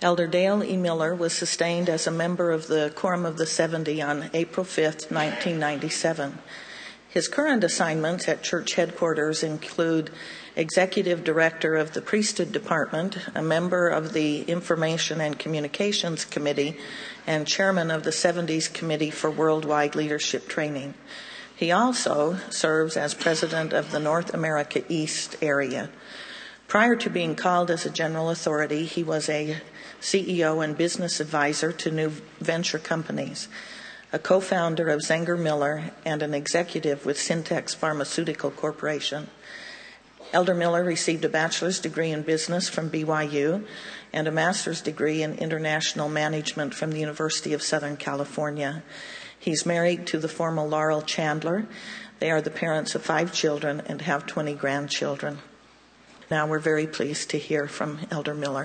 Elder Dale E. Miller was sustained as a member of the Quorum of the 70 on April 5, 1997. His current assignments at church headquarters include Executive Director of the Priesthood Department, a member of the Information and Communications Committee, and Chairman of the 70s Committee for Worldwide Leadership Training. He also serves as President of the North America East area. Prior to being called as a general authority, he was a CEO and business advisor to new venture companies, a co-founder of Zenger Miller, and an executive with Syntex Pharmaceutical Corporation. Elder Miller received a bachelor's degree in business from BYU and a master's degree in international management from the University of Southern California. He's married to the former Laurel Chandler. They are the parents of 5 children and have 20 grandchildren. Now we're very pleased to hear from Elder Miller.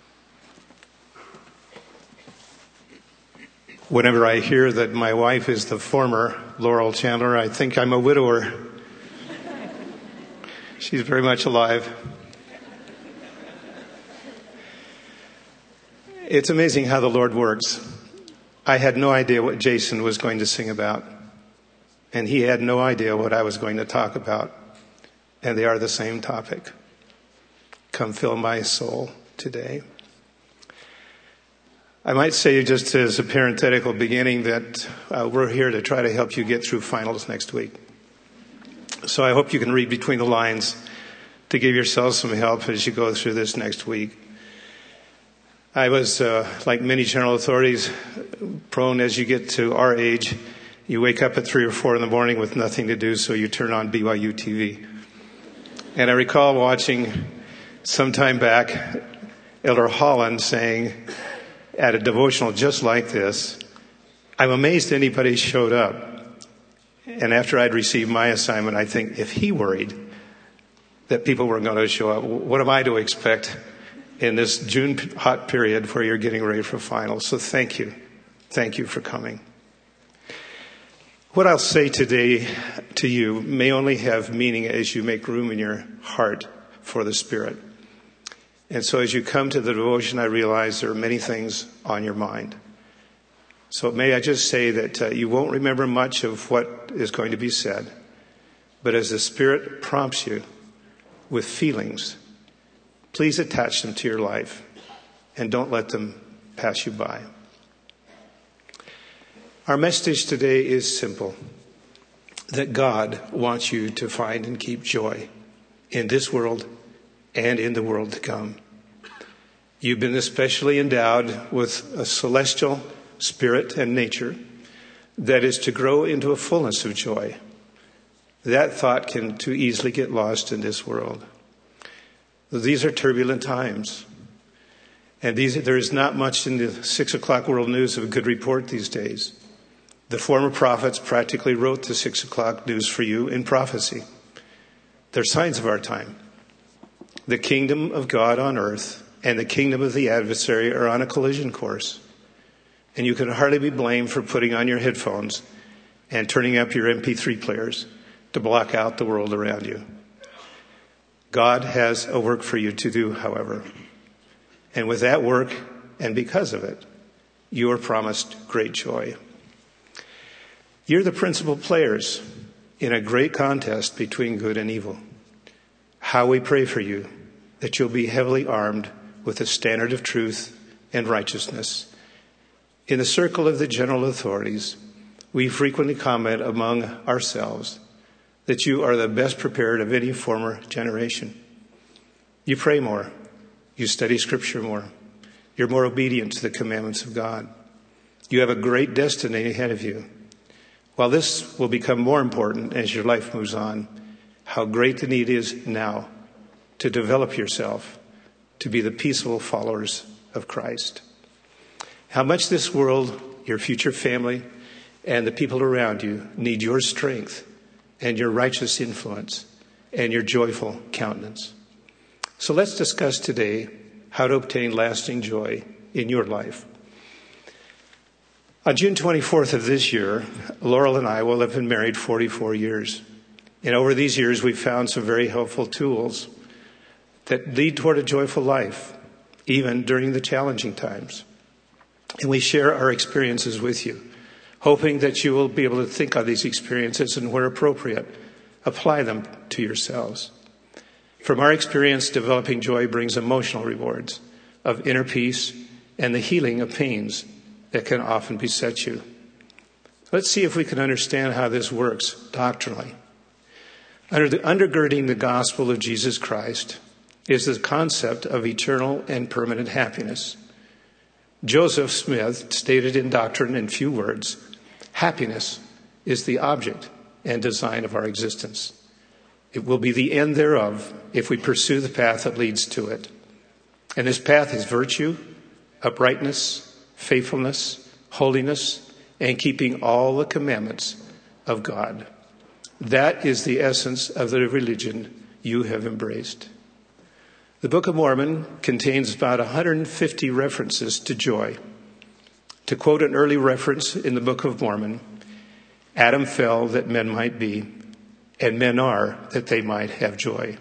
Whenever I hear that my wife is the former Laurel Chandler, I think I'm a widower. She's very much alive. It's amazing how the Lord works. I had no idea what Jason was going to sing about, and he had no idea what I was going to talk about, and they are the same topic. Come fill my soul today. I might say, just as a parenthetical beginning, that we're here to try to help you get through finals next week. So I hope you can read between the lines to give yourself some help as you go through this next week. I was, like many general authorities, prone as you get to our age. You wake up at 3 or 4 in the morning with nothing to do, so you turn on BYU TV. And I recall watching some time back Elder Holland saying at a devotional just like this, "I'm amazed anybody showed up." And after I'd received my assignment, I think, if he worried that people weren't going to show up, what am I to expect in this June hot period where you're getting ready for finals? So thank you. Thank you for coming. What I'll say today to you may only have meaning as you make room in your heart for the Spirit. And so as you come to the devotion, I realize there are many things on your mind. So may I just say that you won't remember much of what is going to be said, but as the Spirit prompts you with feelings, please attach them to your life and don't let them pass you by. Our message today is simple, that God wants you to find and keep joy in this world and in the world to come. You've been especially endowed with a celestial spirit and nature that is to grow into a fullness of joy. That thought can too easily get lost in this world. These are turbulent times. And there is not much in the 6 o'clock world news of a good report these days. The former prophets practically wrote the 6 o'clock news for you in prophecy. They're signs of our time. The kingdom of God on earth and the kingdom of the adversary are on a collision course. And you can hardly be blamed for putting on your headphones and turning up your MP3 players to block out the world around you. God has a work for you to do, however. And with that work, and because of it, you are promised great joy. You're the principal players in a great contest between good and evil. How we pray for you that you'll be heavily armed with the standard of truth and righteousness. In the circle of the general authorities, we frequently comment among ourselves that you are the best prepared of any former generation. You pray more. You study Scripture more. You're more obedient to the commandments of God. You have a great destiny ahead of you. While this will become more important as your life moves on, how great the need is now to develop yourself to be the peaceful followers of Christ. How much this world, your future family, and the people around you need your strength and your righteous influence and your joyful countenance. So let's discuss today how to obtain lasting joy in your life. On June 24th of this year, Laurel and I will have been married 44 years. And over these years, we've found some very helpful tools that lead toward a joyful life, even during the challenging times. And we share our experiences with you, hoping that you will be able to think on these experiences and, where appropriate, apply them to yourselves. From our experience, developing joy brings emotional rewards of inner peace and the healing of pains that can often beset you. Let's see if we can understand how this works doctrinally. Undergirding the gospel of Jesus Christ is the concept of eternal and permanent happiness. Joseph Smith stated in Doctrine in few words, happiness is the object and design of our existence. It will be the end thereof if we pursue the path that leads to it. And this path is virtue, uprightness, faithfulness, holiness, and keeping all the commandments of God. That is the essence of the religion you have embraced. The Book of Mormon contains about 150 references to joy. To quote an early reference in the Book of Mormon, Adam fell that men might be, and men are that they might have joy.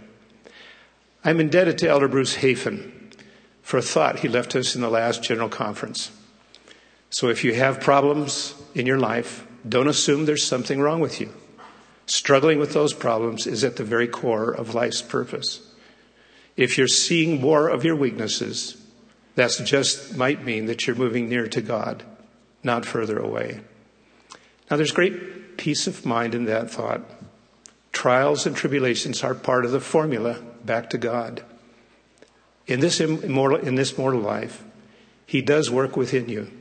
I'm indebted to Elder Bruce Hafen for a thought he left us in the last General Conference. So if you have problems in your life, don't assume there's something wrong with you. Struggling with those problems is at the very core of life's purpose. If you're seeing more of your weaknesses, that just might mean that you're moving near to God, not further away. Now, there's great peace of mind in that thought. Trials and tribulations are part of the formula back to God. In this mortal life, He does work within you.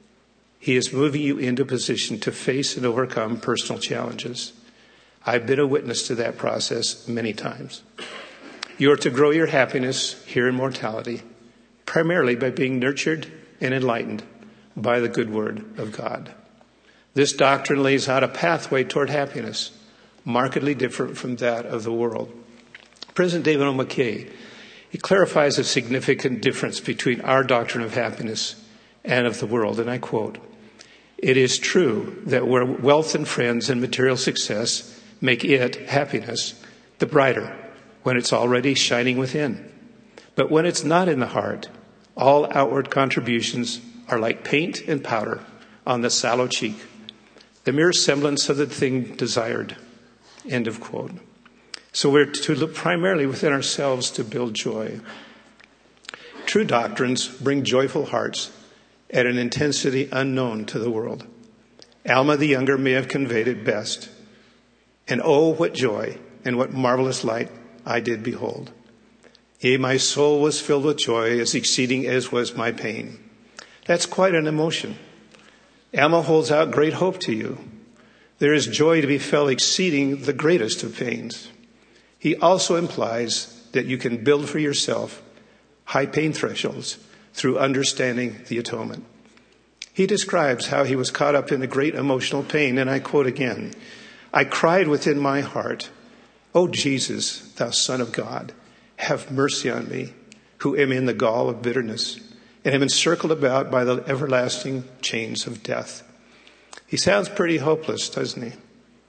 He is moving you into a position to face and overcome personal challenges. I've been a witness to that process many times. You are to grow your happiness here in mortality, primarily by being nurtured and enlightened by the good word of God. This doctrine lays out a pathway toward happiness, markedly different from that of the world. President David O. McKay, he clarifies a significant difference between our doctrine of happiness and of the world, and I quote, "It is true that where wealth and friends and material success make it, happiness, the brighter when it's already shining within. But when it's not in the heart, all outward contributions are like paint and powder on the sallow cheek, the mere semblance of the thing desired." End of quote. So we're to look primarily within ourselves to build joy. True doctrines bring joyful hearts at an intensity unknown to the world. Alma the Younger may have conveyed it best. And oh, what joy and what marvelous light I did behold. Yea, my soul was filled with joy as exceeding as was my pain. That's quite an emotion. Alma holds out great hope to you. There is joy to be felt exceeding the greatest of pains. He also implies that you can build for yourself high pain thresholds through understanding the atonement. He describes how he was caught up in a great emotional pain, and I quote again, "I cried within my heart, O Jesus, thou Son of God, have mercy on me, who am in the gall of bitterness, and am encircled about by the everlasting chains of death." He sounds pretty hopeless, doesn't he?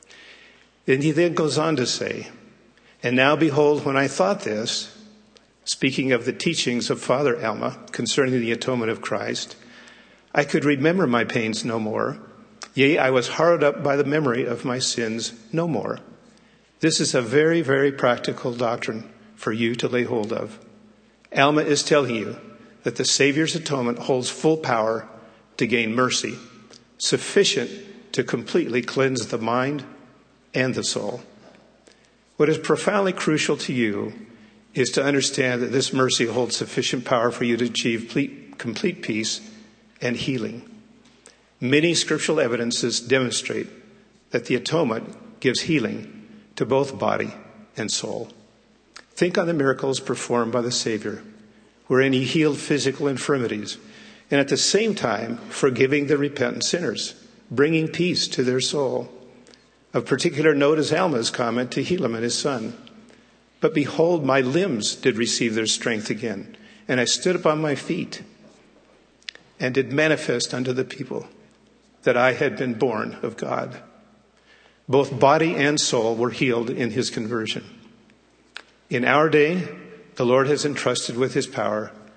And he then goes on to say, "And now behold, when I thought this," speaking of the teachings of Father Alma concerning the atonement of Christ, "I could remember my pains no more. Yea, I was harrowed up by the memory of my sins no more." This is a very, very practical doctrine for you to lay hold of. Alma is telling you that the Savior's atonement holds full power to gain mercy, sufficient to completely cleanse the mind and the soul. What is profoundly crucial to you is to understand that this mercy holds sufficient power for you to achieve complete peace and healing. Many scriptural evidences demonstrate that the atonement gives healing to both body and soul. Think on the miracles performed by the Savior, wherein he healed physical infirmities, and at the same time forgiving the repentant sinners, bringing peace to their soul. Of particular note is Alma's comment to Helaman and his son. "But behold, my limbs did receive their strength again, and I stood upon my feet, and did manifest unto the people that I had been born of God." Both body and soul were healed in his conversion. In our day, the Lord has entrusted with his power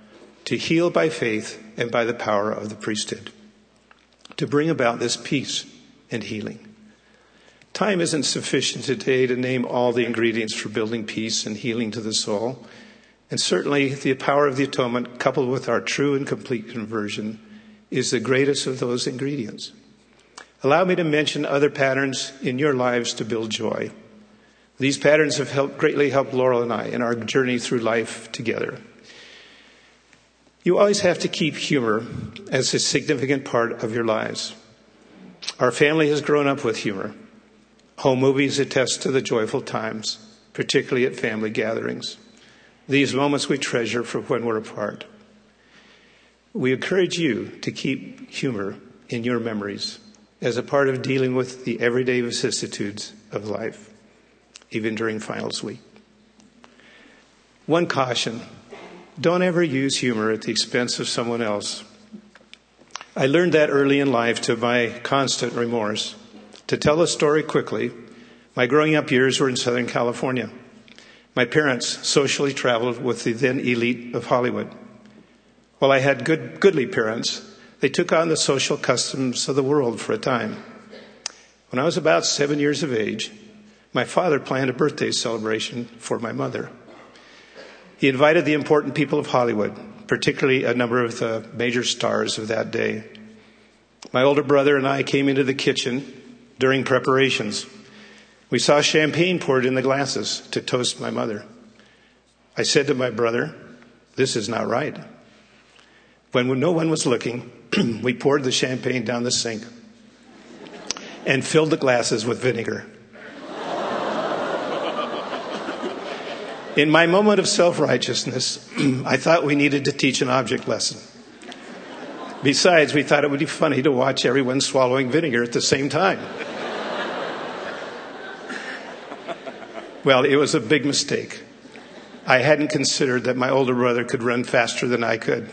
to heal by faith and by the power of the priesthood, to bring about this peace and healing. Time isn't sufficient today to name all the ingredients for building peace and healing to the soul. And certainly the power of the atonement, coupled with our true and complete conversion, is the greatest of those ingredients. Allow me to mention other patterns in your lives to build joy. These patterns have greatly helped Laurel and I in our journey through life together. You always have to keep humor as a significant part of your lives. Our family has grown up with humor. Home movies attest to the joyful times, particularly at family gatherings. These moments we treasure for when we're apart. We encourage you to keep humor in your memories as a part of dealing with the everyday vicissitudes of life, even during finals week. One caution: don't ever use humor at the expense of someone else. I learned that early in life to my constant remorse. To tell a story quickly, my growing up years were in Southern California. My parents socially traveled with the then elite of Hollywood. While I had goodly parents, they took on the social customs of the world for a time. When I was about 7 years of age, my father planned a birthday celebration for my mother. He invited the important people of Hollywood, particularly a number of the major stars of that day. My older brother and I came into the kitchen during preparations. We saw champagne poured in the glasses to toast my mother. I said to my brother, "This is not right." When no one was looking, we poured the champagne down the sink and filled the glasses with vinegar. In my moment of self-righteousness, I thought we needed to teach an object lesson. Besides, we thought it would be funny to watch everyone swallowing vinegar at the same time. Well, it was a big mistake. I hadn't considered that my older brother could run faster than I could.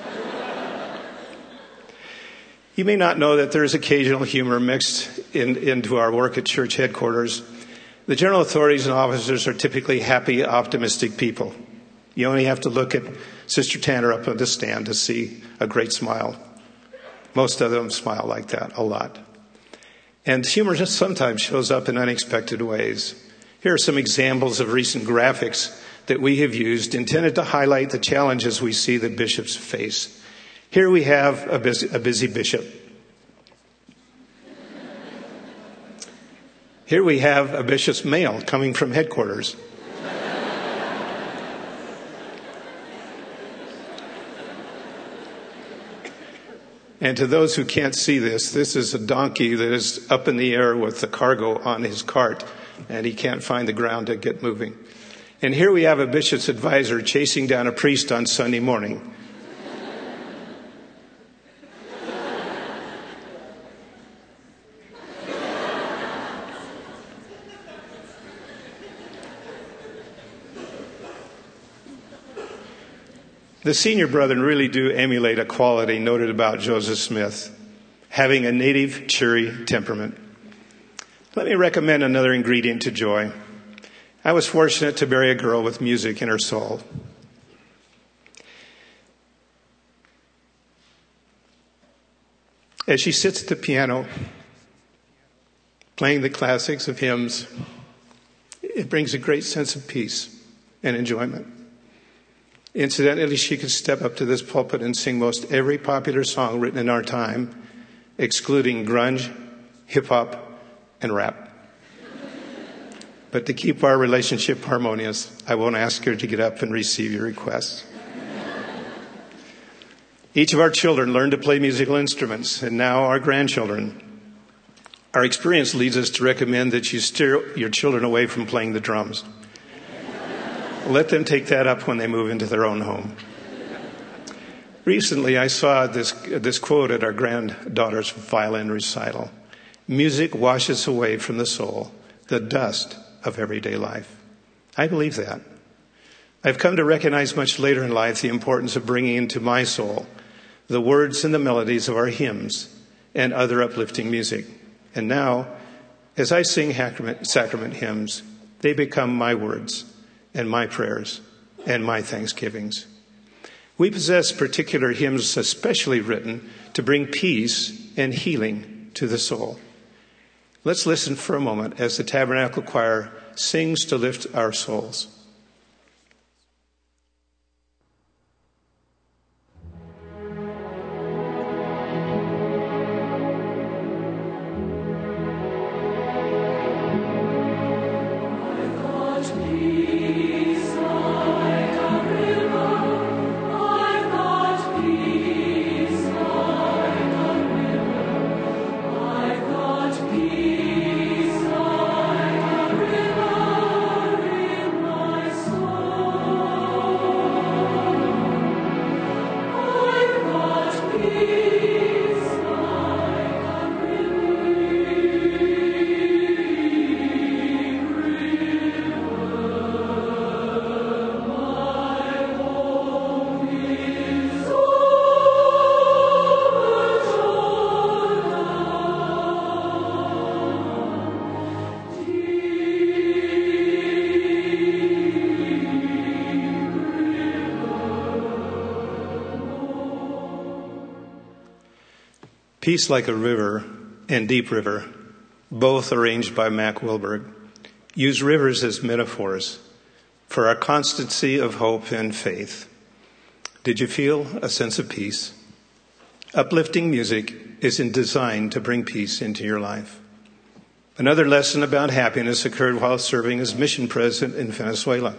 You may not know that there is occasional humor mixed into our work at church headquarters. The general authorities and officers are typically happy, optimistic people. You only have to look at Sister Tanner up on the stand to see a great smile. Most of them smile like that a lot. And humor just sometimes shows up in unexpected ways. Here are some examples of recent graphics that we have used intended to highlight the challenges we see that bishops face. Here we have a busy bishop. Here we have a bishop's mail coming from headquarters. And to those who can't see this, this is a donkey that is up in the air with the cargo on his cart, and he can't find the ground to get moving. And here we have a bishop's advisor chasing down a priest on Sunday morning. The senior brethren really do emulate a quality noted about Joseph Smith, having a native, cheery temperament. Let me recommend another ingredient to joy. I was fortunate to marry a girl with music in her soul. As she sits at the piano, playing the classics of hymns, it brings a great sense of peace and enjoyment. Incidentally, she could step up to this pulpit and sing most every popular song written in our time, excluding grunge, hip-hop, and rap. But to keep our relationship harmonious, I won't ask her to get up and receive your requests. Each of our children learned to play musical instruments, and now our grandchildren. Our experience leads us to recommend that you steer your children away from playing the drums. Let them take that up when they move into their own home. Recently, I saw this quote at our granddaughter's violin recital. Music washes away from the soul the dust of everyday life. I believe that. I've come to recognize much later in life the importance of bringing into my soul the words and the melodies of our hymns and other uplifting music. And now, as I sing sacrament hymns, they become my words and my prayers and my thanksgivings. We possess particular hymns especially written to bring peace and healing to the soul. Let's listen for a moment as the Tabernacle Choir sings to lift our souls. Peace Like a River and Deep River, both arranged by Mac Wilberg, use rivers as metaphors for our constancy of hope and faith. Did you feel a sense of peace? Uplifting music is designed to bring peace into your life. Another lesson about happiness occurred while serving as mission president in Venezuela.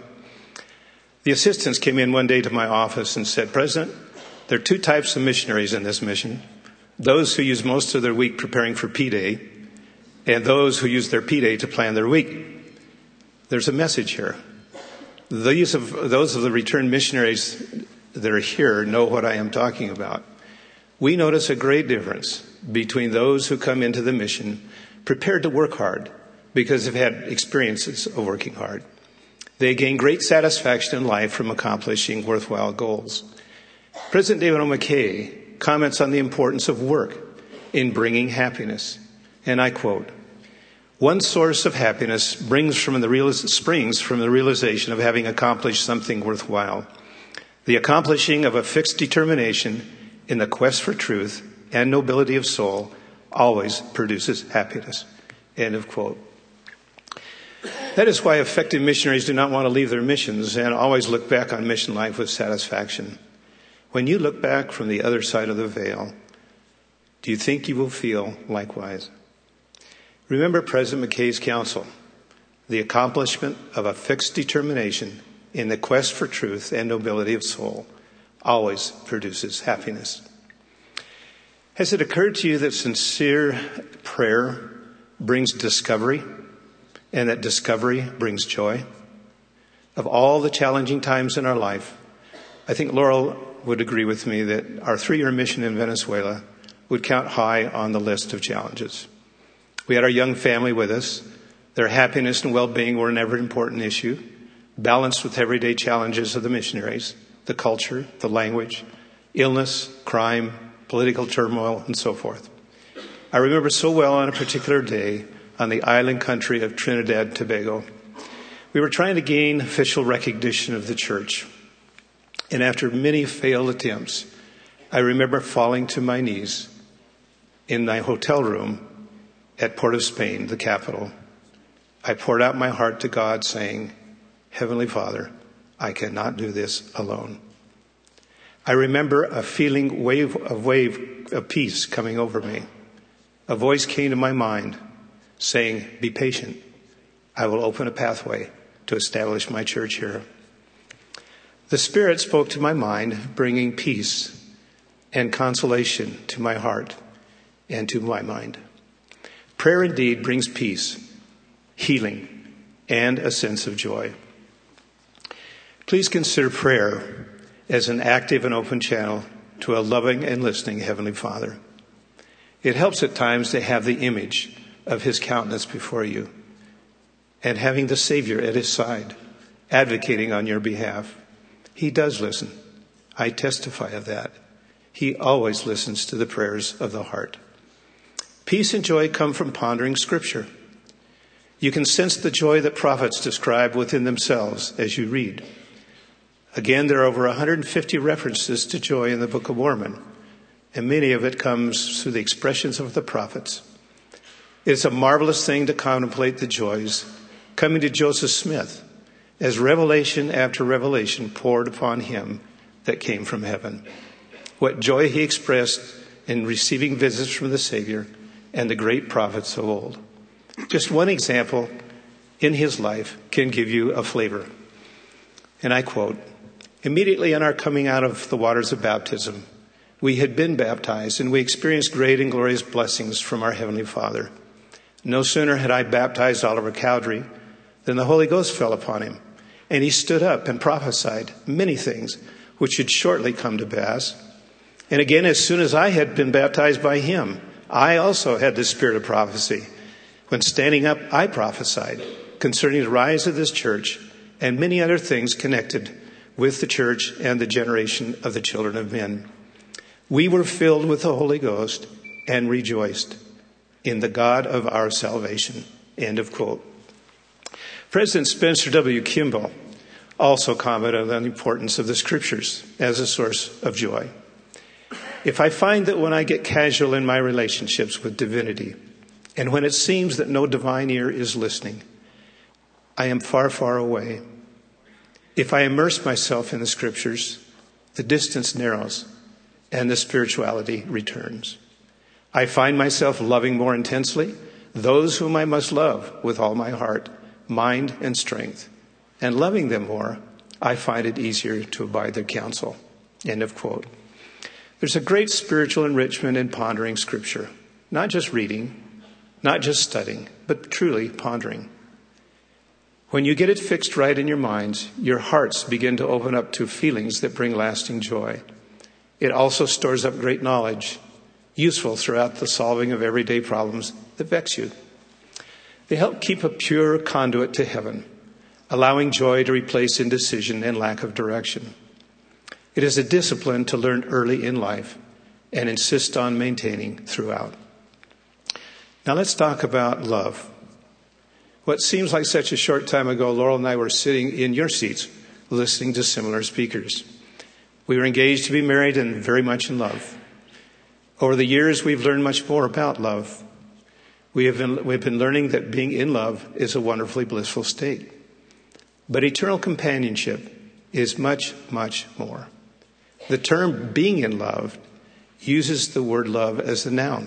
The assistants came in one day to my office and said, "President, there are two types of missionaries in this mission. Those who use most of their week preparing for P-Day, and those who use their P-Day to plan their week. There's a message here. Those of the returned missionaries that are here know what I am talking about. We notice a great difference between those who come into the mission prepared to work hard because they've had experiences of working hard. They gain great satisfaction in life from accomplishing worthwhile goals." President David O. McKay comments on the importance of work in bringing happiness. And I quote, "One source of happiness springs from the realization of having accomplished something worthwhile. The accomplishing of a fixed determination in the quest for truth and nobility of soul always produces happiness." End of quote. That is why effective missionaries do not want to leave their missions and always look back on mission life with satisfaction. When you look back from the other side of the veil, do you think you will feel likewise? Remember President McKay's counsel. The accomplishment of a fixed determination in the quest for truth and nobility of soul always produces happiness. Has it occurred to you that sincere prayer brings discovery and that discovery brings joy? Of all the challenging times in our life, I think Laurel would agree with me that our 3-year mission in Venezuela would count high on the list of challenges. We had our young family with us. Their happiness and well-being were an ever-important issue, balanced with everyday challenges of the missionaries, the culture, the language, illness, crime, political turmoil, and so forth. I remember so well on a particular day on the island country of Trinidad and Tobago. We were trying to gain official recognition of the church. And after many failed attempts, I remember falling to my knees in my hotel room at Port of Spain, the capital. I poured out my heart to God saying, "Heavenly Father, I cannot do this alone." I remember a feeling wave of peace coming over me. A voice came to my mind saying, "Be patient. I will open a pathway to establish my church here." The Spirit spoke to my mind, bringing peace and consolation to my heart and to my mind. Prayer indeed brings peace, healing, and a sense of joy. Please consider prayer as an active and open channel to a loving and listening Heavenly Father. It helps at times to have the image of His countenance before you and having the Savior at His side, advocating on your behalf. He does listen. I testify of that. He always listens to the prayers of the heart. Peace and joy come from pondering Scripture. You can sense the joy that prophets describe within themselves as you read. Again, there are over 150 references to joy in the Book of Mormon, and many of it comes through the expressions of the prophets. It's a marvelous thing to contemplate the joys coming to Joseph Smith as revelation after revelation poured upon him that came from heaven. What joy he expressed in receiving visits from the Savior and the great prophets of old. Just one example in his life can give you a flavor. And I quote, "Immediately on our coming out of the waters of baptism, we had been baptized and we experienced great and glorious blessings from our Heavenly Father. No sooner had I baptized Oliver Cowdery than the Holy Ghost fell upon him, and he stood up and prophesied many things which should shortly come to pass. And again, as soon as I had been baptized by him, I also had the spirit of prophecy. When standing up, I prophesied concerning the rise of this church and many other things connected with the church and the generation of the children of men. We were filled with the Holy Ghost and rejoiced in the God of our salvation." End of quote. President Spencer W. Kimball also commented on the importance of the scriptures as a source of joy. "If I find that when I get casual in my relationships with divinity, and when it seems that no divine ear is listening, I am far, far away. If I immerse myself in the scriptures, the distance narrows and the spirituality returns. I find myself loving more intensely those whom I must love with all my heart, mind, and strength. And loving them more, I find it easier to abide their counsel." End of quote. There's a great spiritual enrichment in pondering Scripture. Not just reading, not just studying, but truly pondering. When you get it fixed right in your minds, your hearts begin to open up to feelings that bring lasting joy. It also stores up great knowledge, useful throughout the solving of everyday problems that vex you. They help keep a pure conduit to heaven, allowing joy to replace indecision and lack of direction. It is a discipline to learn early in life and insist on maintaining throughout. Now let's talk about love. What seems like such a short time ago, Laurel and I were sitting in your seats listening to similar speakers. We were engaged to be married and very much in love. Over the years, we've learned much more about love. We've been learning that being in love is a wonderfully blissful state. But eternal companionship is much, much more. The term being in love uses the word love as a noun.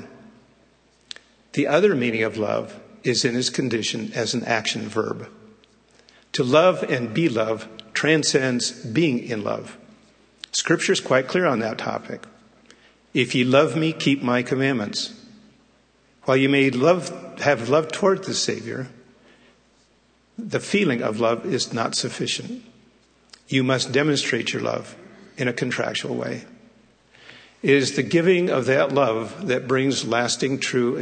The other meaning of love is in its condition as an action verb. To love and be loved transcends being in love. Scripture is quite clear on that topic. "If ye love me, keep my commandments." While you may have love toward the Savior, the feeling of love is not sufficient. You must demonstrate your love in a contractual way. It is the giving of that love that brings true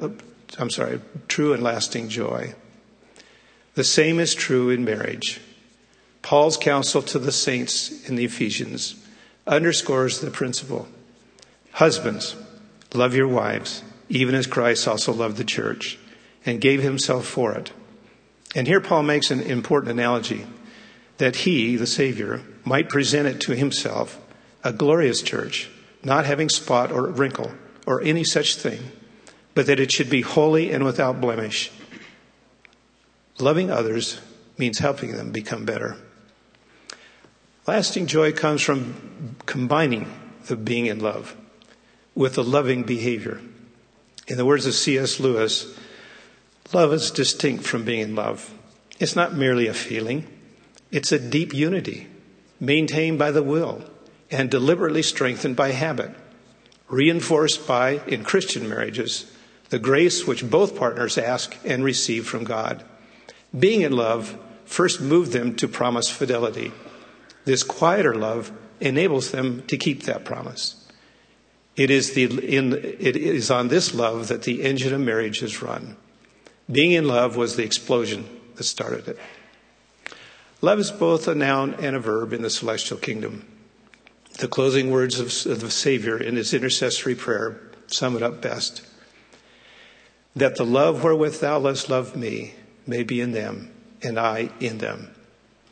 and lasting joy. The same is true in marriage. Paul's counsel to the saints in the Ephesians underscores the principle. Husbands, love your wives, even as Christ also loved the church and gave himself for it. And here Paul makes an important analogy, that he, the Savior, might present it to himself, a glorious church, not having spot or wrinkle or any such thing, but that it should be holy and without blemish. Loving others means helping them become better. Lasting joy comes from combining the being in love with the loving behavior. In the words of C.S. Lewis, love is distinct from being in love. It's not merely a feeling. It's a deep unity, maintained by the will and deliberately strengthened by habit, reinforced by, in Christian marriages, the grace which both partners ask and receive from God. Being in love first moved them to promise fidelity. This quieter love enables them to keep that promise. It is on this love that the engine of marriage is run. Being in love was the explosion that started it. Love is both a noun and a verb in the celestial kingdom. The closing words of the Savior in his intercessory prayer sum it up best. That the love wherewith thou dost love me may be in them, and I in them.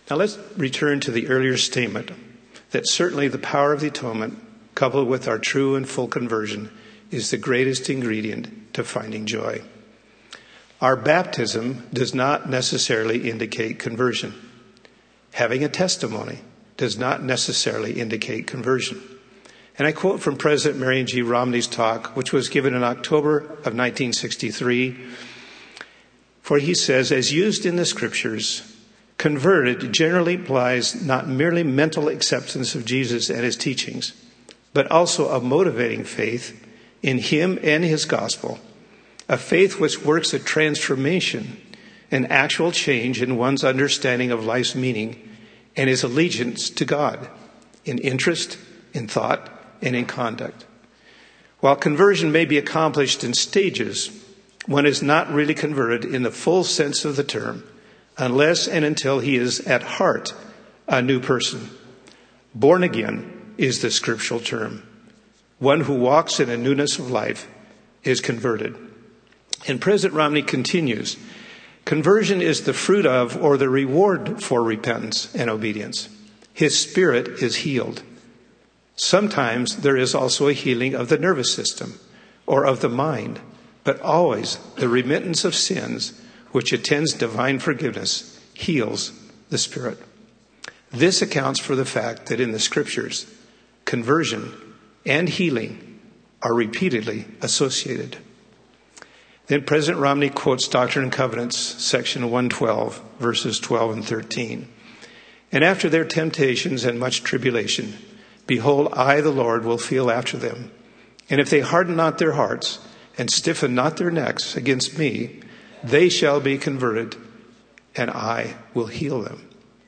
Now let's return to the earlier statement that certainly the power of the atonement, coupled with our true and full conversion, is the greatest ingredient to finding joy. Our baptism does not necessarily indicate conversion. Having a testimony does not necessarily indicate conversion. And I quote from President Marion G. Romney's talk, which was given in October of 1963, for he says, as used in the scriptures, converted generally implies not merely mental acceptance of Jesus and his teachings, but also a motivating faith in him and his gospel, a faith which works a transformation, an actual change in one's understanding of life's meaning and his allegiance to God in interest, in thought, and in conduct. While conversion may be accomplished in stages, one is not really converted in the full sense of the term unless and until he is at heart a new person. Born again is the scriptural term. One who walks in a newness of life is converted. And President Romney continues, conversion is the fruit of or the reward for repentance and obedience. His spirit is healed. Sometimes there is also a healing of the nervous system or of the mind, but always the remittance of sins, which attends divine forgiveness, heals the spirit. This accounts for the fact that in the scriptures, conversion and healing are repeatedly associated. Then President Romney quotes Doctrine and Covenants, section 112, verses 12 and 13. And after their temptations and much tribulation, behold, I, the Lord, will feel after them. And if they harden not their hearts and stiffen not their necks against me, they shall be converted, and I will heal them.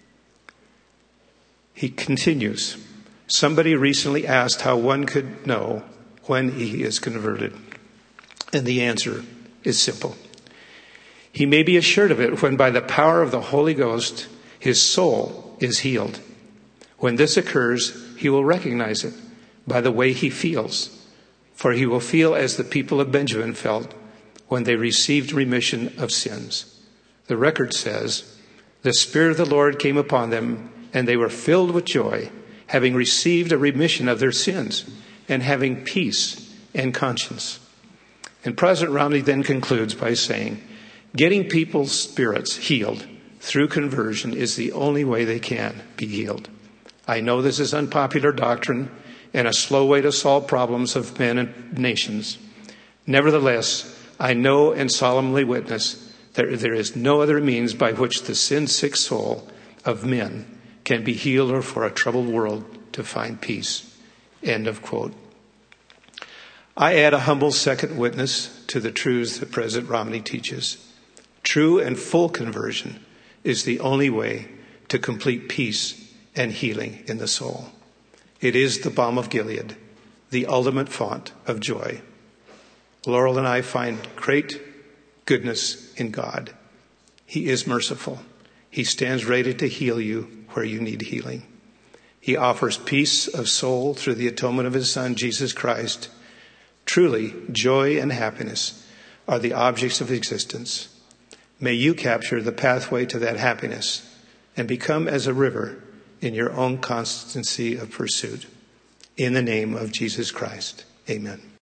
He continues, somebody recently asked how one could know when he is converted. And the answer is simple. He may be assured of it when by the power of the Holy Ghost, his soul is healed. When this occurs, he will recognize it by the way he feels, for he will feel as the people of Benjamin felt when they received remission of sins. The record says, the Spirit of the Lord came upon them, and they were filled with joy, having received a remission of their sins, and having peace and conscience. And President Romney then concludes by saying, getting people's spirits healed through conversion is the only way they can be healed. I know this is unpopular doctrine and a slow way to solve problems of men and nations. Nevertheless, I know and solemnly witness that there is no other means by which the sin-sick soul of men can be healed or for a troubled world to find peace. End of quote. I add a humble second witness to the truths that President Romney teaches. True and full conversion is the only way to complete peace and healing in the soul. It is the balm of Gilead, the ultimate font of joy. Laurel and I find great goodness in God. He is merciful. He stands ready to heal you where you need healing. He offers peace of soul through the atonement of his Son, Jesus Christ. Truly, joy and happiness are the objects of existence. May you capture the pathway to that happiness and become as a river in your own constancy of pursuit. In the name of Jesus Christ, amen.